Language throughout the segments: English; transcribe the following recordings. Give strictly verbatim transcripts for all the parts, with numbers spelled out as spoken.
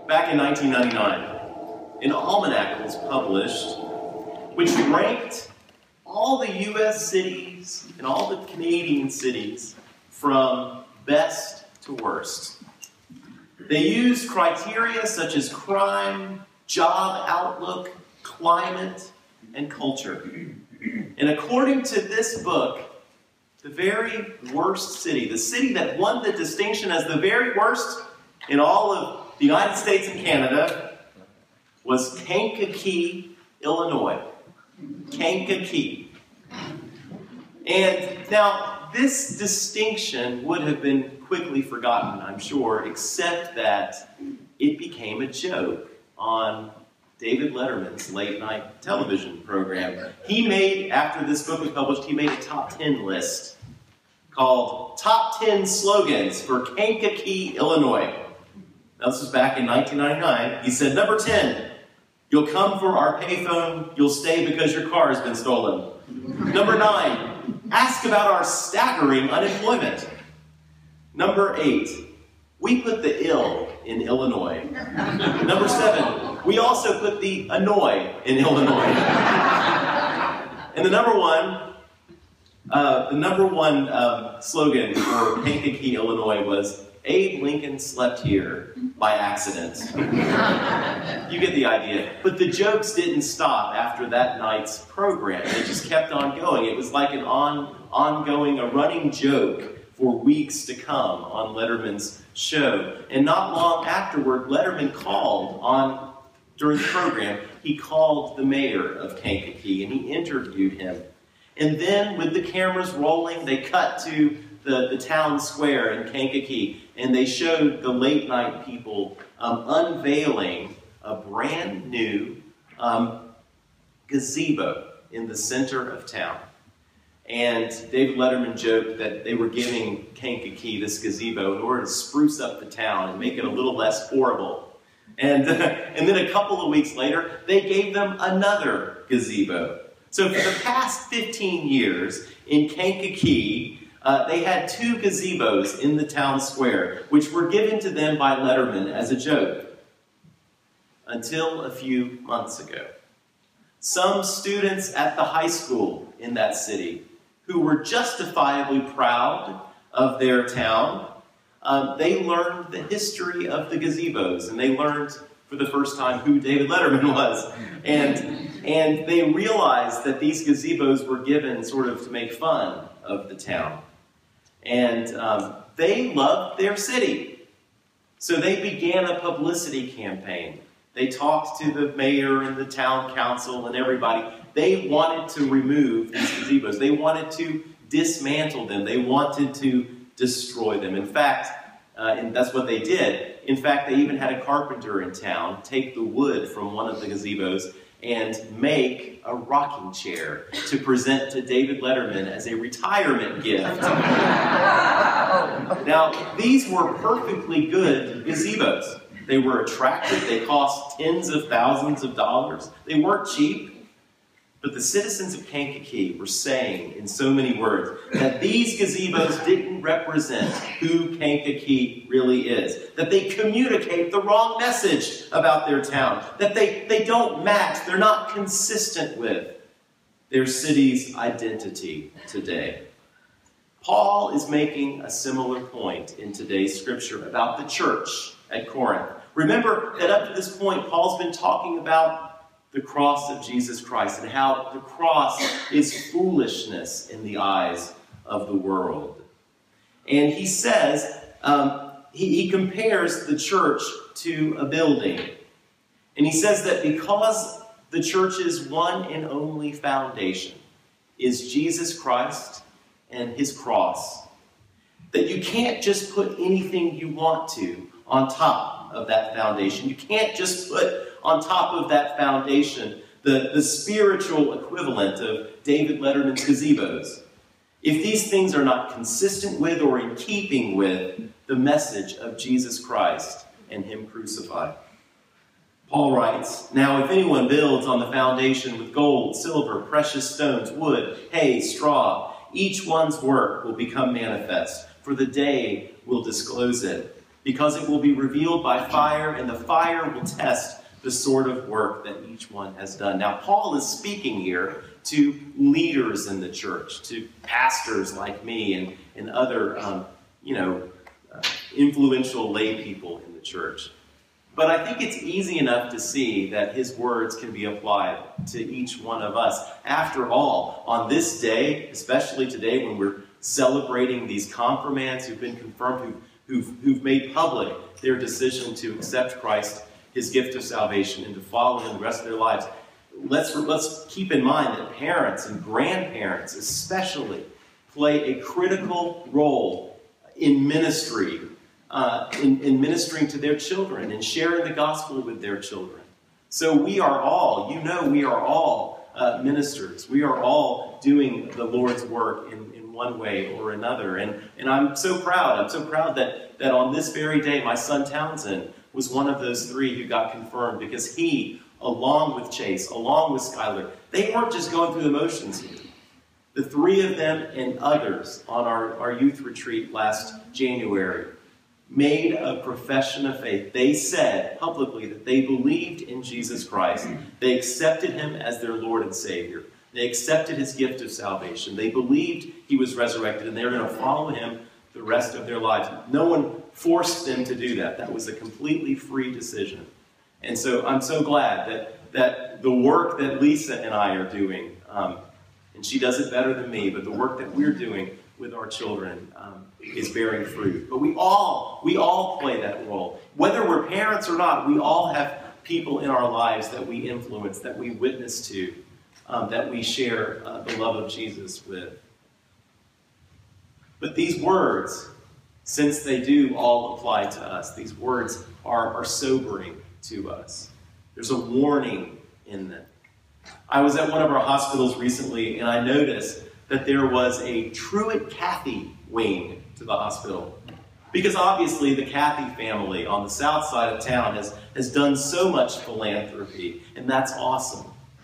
back in nineteen ninety-nine, an almanac was published which ranked all the U S cities and all the Canadian cities from best to worst. They used criteria such as crime, job outlook, climate, and culture. And according to this book, the very worst city, the city that won the distinction as the very worst in all of the United States and Canada, was Kankakee, Illinois. Kankakee. And now, this distinction would have been quickly forgotten, I'm sure, except that it became a joke on David Letterman's late-night television program. He made, after this book was published, he made a top ten list called Top ten Slogans for Kankakee, Illinois. Now, this was back in nineteen ninety-nine. He said, number ten, you'll come for our payphone, you'll stay because your car has been stolen. Number nine, ask about our staggering unemployment. Number eight, we put the ill in Illinois. Number seven, we also put the annoy in Illinois. And the number one, uh, the number one um, slogan for Kankakee, Illinois was, Abe Lincoln slept here by accident. You get the idea. But the jokes didn't stop after that night's program. They just kept on going. It was like an on, ongoing, a running joke for weeks to come on Letterman's show. And not long afterward, Letterman called on, during the program, he called the mayor of Kankakee and he interviewed him. And then with the cameras rolling, they cut to the, the town square in Kankakee and they showed the late night people um, unveiling a brand new um, gazebo in the center of town. And David Letterman joked that they were giving Kankakee this gazebo in order to spruce up the town and make it a little less horrible. And, uh, and then a couple of weeks later, they gave them another gazebo. So for the past fifteen years in Kankakee, uh, they had two gazebos in the town square, which were given to them by Letterman as a joke. Until a few months ago. Some students at the high school in that city who were justifiably proud of their town, um, they learned the history of the gazebos, and they learned for the first time who David Letterman was. And, and they realized that these gazebos were given sort of to make fun of the town. And um, they loved their city. So they began a publicity campaign. They talked to the mayor and the town council and everybody. They wanted to remove these gazebos. They wanted to dismantle them. They wanted to destroy them. In fact, uh, and that's what they did. In fact, they even had a carpenter in town take the wood from one of the gazebos and make a rocking chair to present to David Letterman as a retirement gift. Now, these were perfectly good gazebos. They were attractive. They cost tens of thousands of dollars. They weren't cheap. But the citizens of Kankakee were saying, in so many words, that these gazebos didn't represent who Kankakee really is. That they communicate the wrong message about their town. That they, they don't match, they're not consistent with their city's identity today. Paul is making a similar point in today's scripture about the church at Corinth. Remember that up to this point, Paul's been talking about the cross of Jesus Christ and how the cross is foolishness in the eyes of the world. And he says, um, he, he compares the church to a building. And he says that because the church's one and only foundation is Jesus Christ and his cross, that you can't just put anything you want to on top of that foundation. You can't just put on top of that foundation the, the spiritual equivalent of David Letterman's gazebos. If these things are not consistent with or in keeping with the message of Jesus Christ and him crucified. Paul writes, now if anyone builds on the foundation with gold, silver, precious stones, wood, hay, straw, each one's work will become manifest, for the day will disclose it, because it will be revealed by fire, and the fire will test the sort of work that each one has done. Now, Paul is speaking here to leaders in the church, to pastors like me and, and other, um, you know, uh, influential lay people in the church. But I think it's easy enough to see that his words can be applied to each one of us. After all, on this day, especially today when we're celebrating these confirmands who've been confirmed, who've, who've, who've made public their decision to accept Christ, his gift of salvation, and to follow him the rest of their lives, let's, let's keep in mind that parents and grandparents especially play a critical role in ministry, uh, in, in ministering to their children and sharing the gospel with their children. So we are all, you know, we are all uh, ministers. We are all doing the Lord's work in, in one way or another. And, and I'm so proud. I'm so proud that, that on this very day, my son Townsend was one of those three who got confirmed, because he, along with Chase, along with Skylar, they weren't just going through the motions here. The three of them and others on our, our youth retreat last January made a profession of faith. They said publicly that they believed in Jesus Christ. They accepted him as their Lord and Savior. They accepted his gift of salvation. They believed he was resurrected, and they were going to follow him the rest of their lives. No one forced them to do that. That was a completely free decision. And so I'm so glad that, that the work that Lisa and I are doing, um, and she does it better than me, but the work that we're doing with our children um, is bearing fruit. But we all, we all play that role. Whether we're parents or not, we all have people in our lives that we influence, that we witness to, um, that we share uh, the love of Jesus with. But these words, since they do all apply to us, these words are, are sobering to us. There's a warning in them. I was at one of our hospitals recently, and I noticed that there was a Truett Cathy wing to the hospital. Because obviously the Cathy family on the south side of town has, has done so much philanthropy, and that's awesome.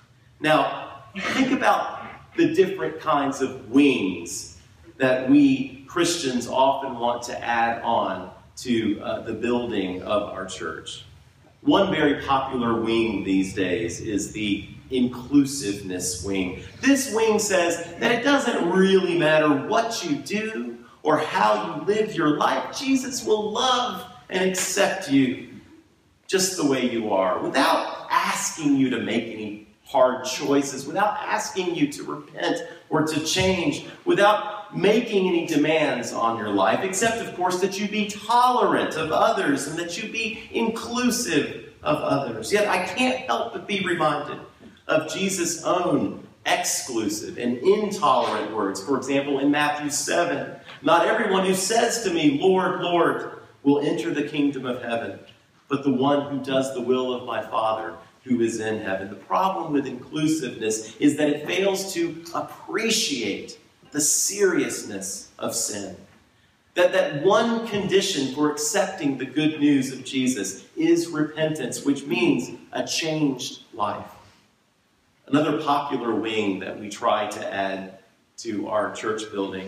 Now, think about the different kinds of wings that we Christians often want to add on to uh, the building of our church. One very popular wing these days is the inclusiveness wing. This wing says that it doesn't really matter what you do or how you live your life. Jesus will love and accept you just the way you are, without asking you to make any hard choices, without asking you to repent or to change, without making any demands on your life, except, of course, that you be tolerant of others and that you be inclusive of others. Yet I can't help but be reminded of Jesus' own exclusive and intolerant words. For example, in Matthew seven, not everyone who says to me, Lord, Lord, will enter the kingdom of heaven, but the one who does the will of my Father who is in heaven. The problem with inclusiveness is that it fails to appreciate the seriousness of sin. That, that one condition for accepting the good news of Jesus is repentance, which means a changed life. Another popular wing that we try to add to our church building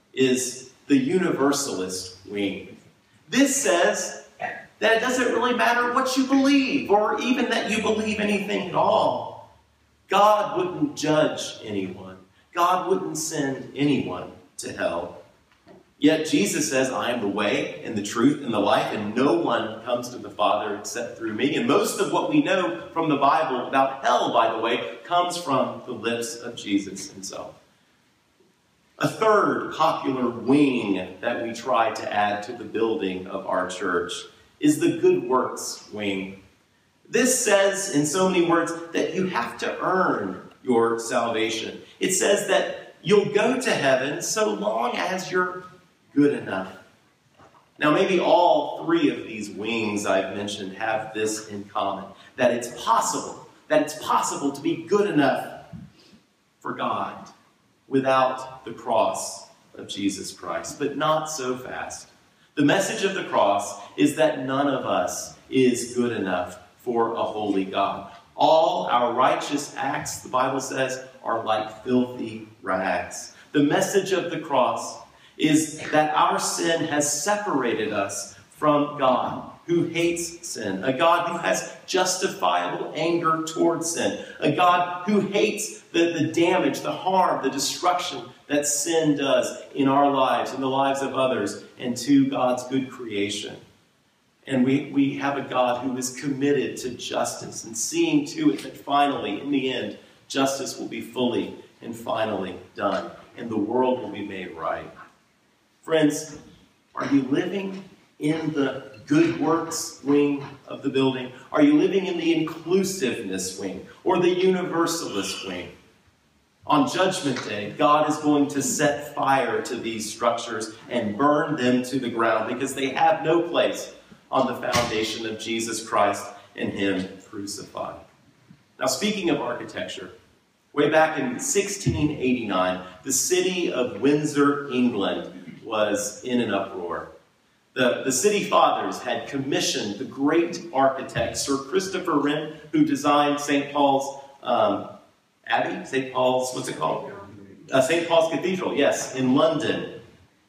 is the universalist wing. This says that it doesn't really matter what you believe, or even that you believe anything at all. God wouldn't judge anyone. God wouldn't send anyone to hell. Yet Jesus says, I am the way and the truth and the life, and no one comes to the Father except through me. And most of what we know from the Bible about hell, by the way, comes from the lips of Jesus himself. A third popular wing that we try to add to the building of our church is the good works wing. This says, in so many words, that you have to earn your salvation. It says that you'll go to heaven so long as you're good enough. Now, maybe all three of these wings I've mentioned have this in common, that it's possible, that it's possible to be good enough for God without the cross of Jesus Christ, but not so fast. The message of the cross is that none of us is good enough for a holy God. All our righteous acts, the Bible says, are like filthy rags. The message of the cross is that our sin has separated us from God, who hates sin, a God who has justifiable anger towards sin, a God who hates the, the damage, the harm, the destruction that sin does in our lives, in the lives of others, and to God's good creation. And we, we have a God who is committed to justice and seeing to it that finally, in the end, justice will be fully and finally done, and the world will be made right. Friends, are you living in the good works wing of the building? Are you living in the inclusiveness wing or the universalist wing? On Judgment Day, God is going to set fire to these structures and burn them to the ground because they have no place on the foundation of Jesus Christ and Him crucified. Now, speaking of architecture, way back in sixteen eighty-nine, the city of Windsor, England, was in an uproar. The, the city fathers had commissioned the great architect, Sir Christopher Wren, who designed Saint Paul's um, Abbey, Saint Paul's, what's it called? Uh, Saint Paul's Cathedral, yes, in London.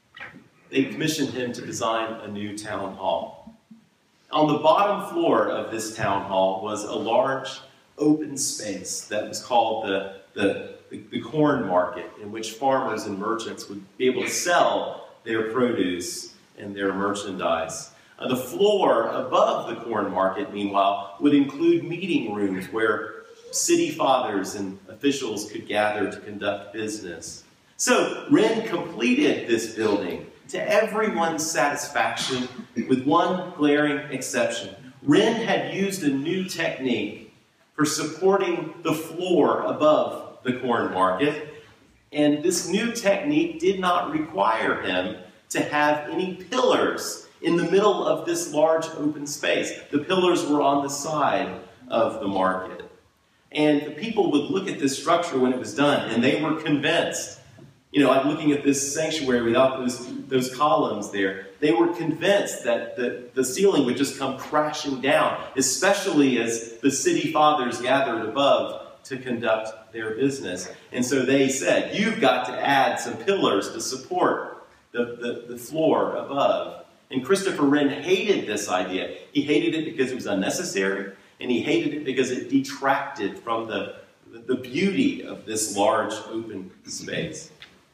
They commissioned him to design a new town hall. On the bottom floor of this town hall was a large open space that was called the, the, the, the corn market, in which farmers and merchants would be able to sell their produce and their merchandise. Uh, the floor above the corn market, meanwhile, would include meeting rooms where city fathers and officials could gather to conduct business. So Wren completed this building to everyone's satisfaction, with one glaring exception. Wren had used a new technique for supporting the floor above the corn market, and this new technique did not require him to have any pillars in the middle of this large open space. The pillars were on the side of the market. And the people would look at this structure when it was done, and they were convinced. You know, I'm looking at this sanctuary without those, those columns there. They were convinced that the, the ceiling would just come crashing down, especially as the city fathers gathered above to conduct their business. And so they said, you've got to add some pillars to support the, the, the floor above. And Christopher Wren hated this idea. He hated it because it was unnecessary, and he hated it because it detracted from the, the beauty of this large open space.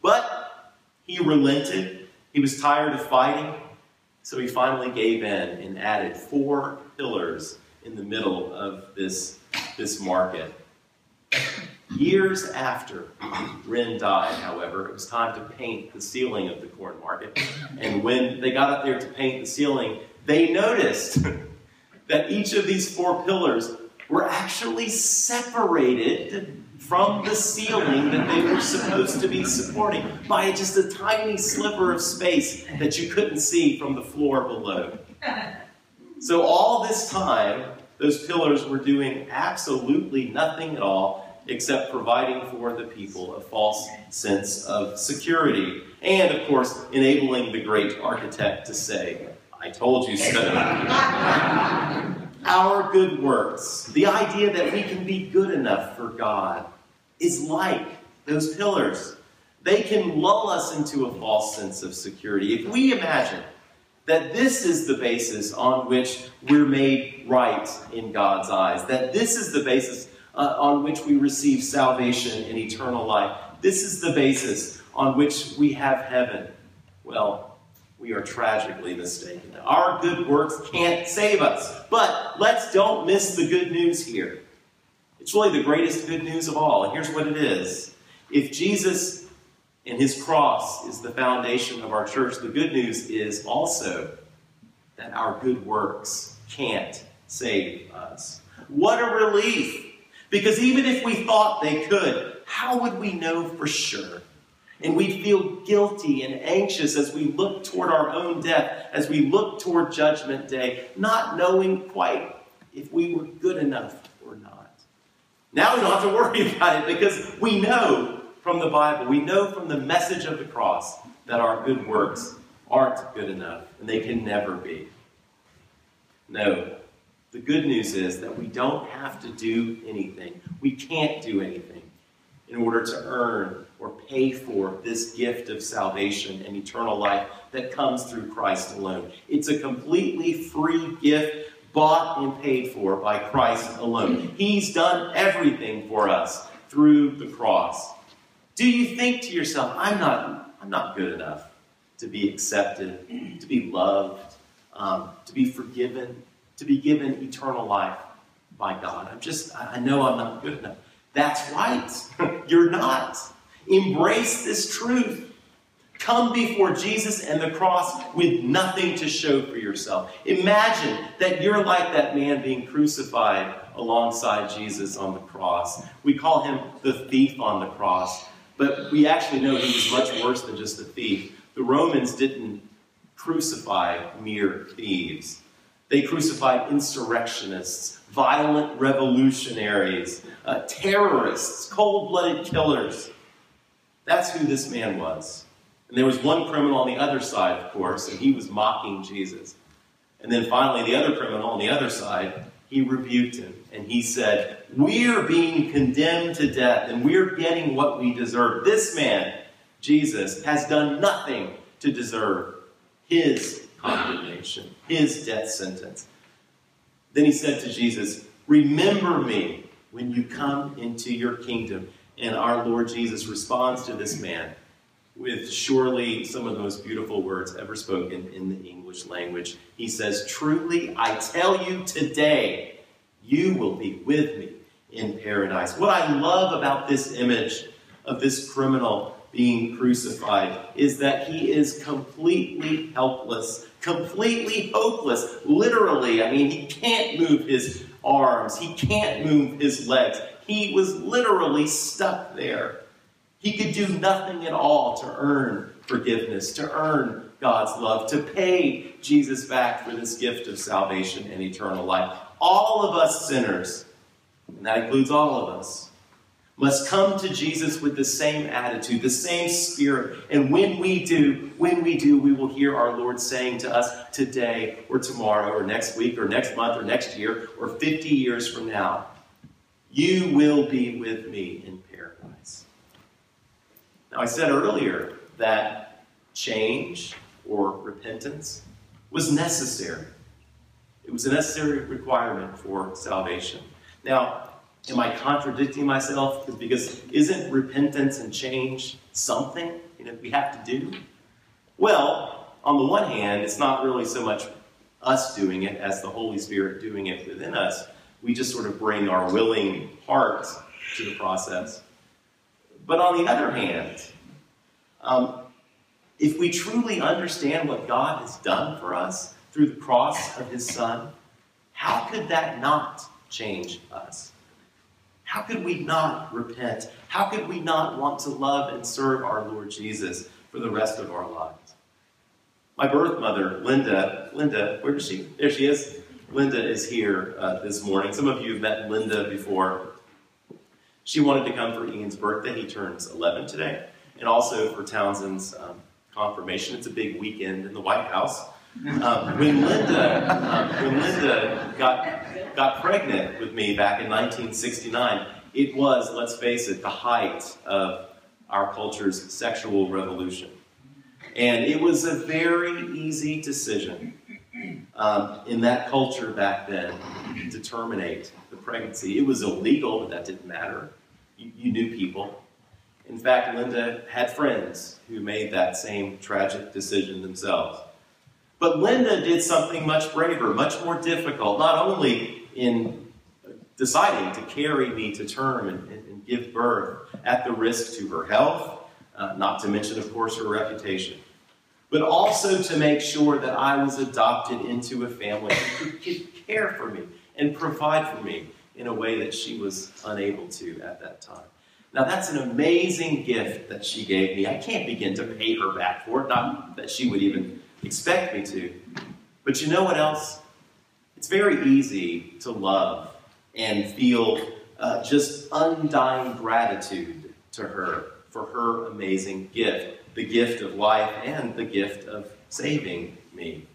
But he relented. He was tired of fighting, so he finally gave in and added four pillars in the middle of this, this market. Years after Wren died, however, it was time to paint the ceiling of the corn market. And when they got up there to paint the ceiling, they noticed that each of these four pillars were actually separated from the ceiling that they were supposed to be supporting by just a tiny sliver of space that you couldn't see from the floor below. So all this time, those pillars were doing absolutely nothing at all except providing for the people a false sense of security. And, of course, enabling the great architect to say, I told you so. Our good works, the idea that we can be good enough for God, is like those pillars. They can lull us into a false sense of security. If we imagine that this is the basis on which we're made right in God's eyes, that this is the basis uh, on which we receive salvation and eternal life, this is the basis on which we have heaven, well, we are tragically mistaken. Our good works can't save us. But let's don't miss the good news here. It's really the greatest good news of all. And here's what it is. If Jesus and his cross is the foundation of our church, the good news is also that our good works can't save us. What a relief. Because even if we thought they could, how would we know for sure? And we'd feel guilty and anxious as we look toward our own death, as we look toward Judgment Day, not knowing quite if we were good enough or not. Now we don't have to worry about it because we know from the Bible, we know from the message of the cross that our good works aren't good enough and they can never be. No, the good news is that we don't have to do anything. We can't do anything. in order to earn or pay for this gift of salvation and eternal life that comes through Christ alone. It's a completely free gift, bought and paid for by Christ alone. He's done everything for us through the cross. Do you think to yourself, I'm not, I'm not good enough to be accepted, to be loved, um, to be forgiven, to be given eternal life by God? I'm just, I know I'm not good enough. That's right. You're not. Embrace this truth. Come before Jesus and the cross with nothing to show for yourself. Imagine that you're like that man being crucified alongside Jesus on the cross. We call him the thief on the cross, but we actually know he was much worse than just a thief. The Romans didn't crucify mere thieves. They crucified insurrectionists, violent revolutionaries, uh, terrorists, cold-blooded killers. That's who this man was. And there was one criminal on the other side, of course, and he was mocking Jesus. And then finally, the other criminal on the other side, he rebuked him. And he said, we're being condemned to death, and we're getting what we deserve. This man, Jesus, has done nothing to deserve his condemnation, his death sentence. Then he said to Jesus, remember me when you come into your kingdom. And our Lord Jesus responds to this man with surely some of the most beautiful words ever spoken in the English language. He says, truly, I tell you today, you will be with me in paradise. What I love about this image of this criminal being crucified is that he is completely helpless, completely hopeless. Literally, I mean, he can't move his arms. He can't move his legs. He was literally stuck there. He could do nothing at all to earn forgiveness, to earn God's love, to pay Jesus back for this gift of salvation and eternal life. All of us sinners, and that includes all of us, must come to Jesus with the same attitude, the same spirit. And when we do, when we do, we will hear our Lord saying to us today or tomorrow or next week or next month or next year or fifty years from now, you will be with me in paradise. Now, I said earlier that change or repentance was necessary. It was a necessary requirement for salvation. Now, am I contradicting myself? Because isn't repentance and change something, you know, we have to do? Well, on the one hand, it's not really so much us doing it as the Holy Spirit doing it within us. We just sort of bring our willing heart to the process. But on the other hand, um, if we truly understand what God has done for us through the cross of his Son, how could that not change us? How could we not repent? How could we not want to love and serve our Lord Jesus for the rest of our lives? My birth mother, Linda, Linda, where is she? There she is. Linda is here uh, this morning. Some of you have met Linda before. She wanted to come for Ian's birthday. He turns eleven today. And also for Townsend's um, confirmation. It's a big weekend in the White House. Um, when Linda, um, when Linda got, got pregnant with me back in nineteen sixty-nine, it was, let's face it, the height of our culture's sexual revolution. And it was a very easy decision um, in that culture back then to terminate the pregnancy. It was illegal, but that didn't matter. You, you knew people. In fact, Linda had friends who made that same tragic decision themselves. But Linda did something much braver, much more difficult, not only in deciding to carry me to term and, and, and give birth at the risk to her health, uh, not to mention, of course, her reputation, but also to make sure that I was adopted into a family who could care for me and provide for me in a way that she was unable to at that time. Now, that's an amazing gift that she gave me. I can't begin to pay her back for it, not that she would even expect me to. But you know what else? It's very easy to love and feel uh, just undying gratitude to her for her amazing gift, the gift of life and the gift of saving me.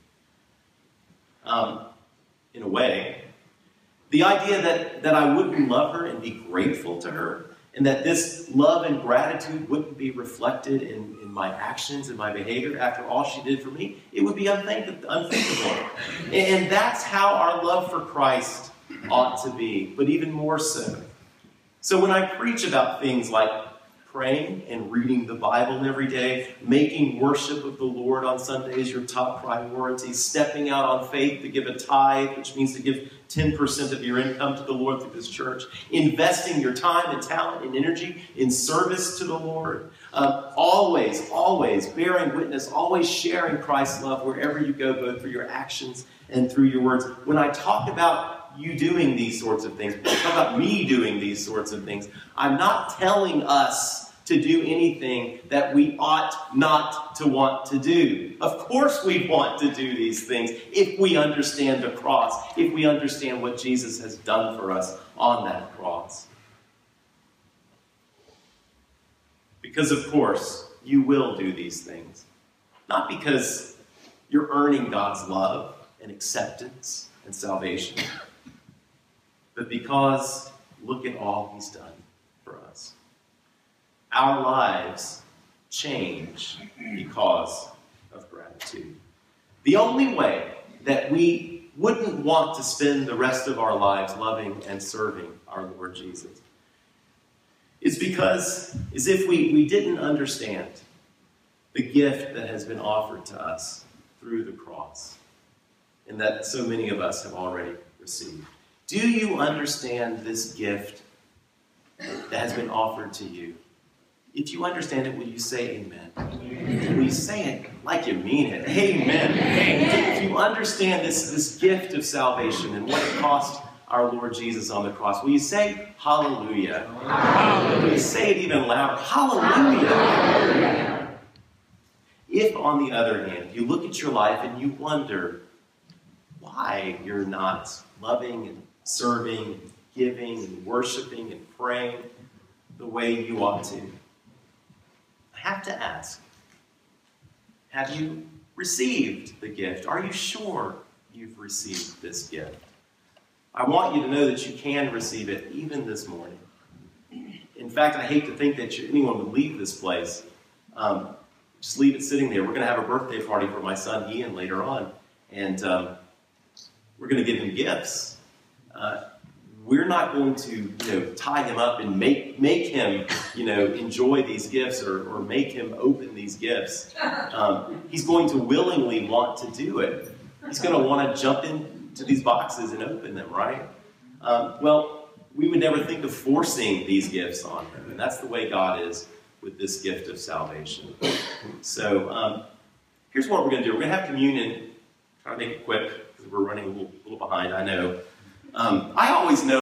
Um, in a way, the idea that, that I wouldn't love her and be grateful to her and that this love and gratitude wouldn't be reflected in, in my actions and my behavior after all she did for me, it would be unthinkable. unthinkable. And that's how our love for Christ ought to be, but even more so. So when I preach about things like praying and reading the Bible every day, making worship of the Lord on Sundays your top priority, stepping out on faith to give a tithe, which means to give ten percent of your income to the Lord through this church, investing your time and talent and energy in service to the Lord, uh, always, always bearing witness, always sharing Christ's love wherever you go, both through your actions and through your words. When I talk about you doing these sorts of things, when I talk about me doing these sorts of things, I'm not telling us to do anything that we ought not to want to do. Of course we want to do these things if we understand the cross, if we understand what Jesus has done for us on that cross. Because of course you will do these things. Not because you're earning God's love and acceptance and salvation, but because look at all He's done for us. Our lives change because of gratitude. The only way that we wouldn't want to spend the rest of our lives loving and serving our Lord Jesus is because, as if we, we didn't understand the gift that has been offered to us through the cross, and that so many of us have already received. Do you understand this gift that has been offered to you? If you understand it, will you say amen? Amen. Will you say it like you mean it? Amen. Amen. If you understand this, this gift of salvation and what it cost our Lord Jesus on the cross, will you say hallelujah? Hallelujah. Will you say it even louder? Hallelujah. Hallelujah. If, on the other hand, you look at your life and you wonder why you're not loving and serving and giving and worshiping and praying the way you ought to, I have to ask, have you received the gift? Are you sure you've received this gift? I want you to know that you can receive it even this morning. In fact, I hate to think that you, anyone would leave this place. Um, just leave it sitting there. We're going to have a birthday party for my son Ian later on, and um, we're going to give him gifts. Uh, We're not going to, you know, tie him up and make make him, you know, enjoy these gifts or, or make him open these gifts. Um, he's going to willingly want to do it. He's going to want to jump into these boxes and open them, right? Um, well, we would never think of forcing these gifts on him, and that's the way God is with this gift of salvation. So um, here's what we're going to do. We're going to have communion. Try to make it quick because we're running a little, little behind, I know. Um, I always know